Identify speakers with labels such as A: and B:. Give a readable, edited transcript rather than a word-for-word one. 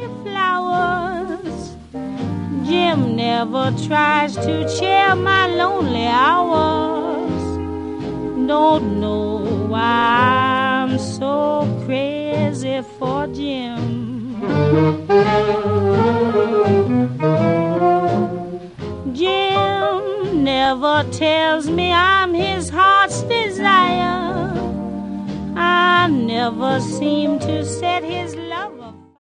A: flowers. Jim never tries to cheer my lonely hours. Don't know why I'm so crazy for Jim. Jim never tells me I'm his heart's desire. I never seem to set his love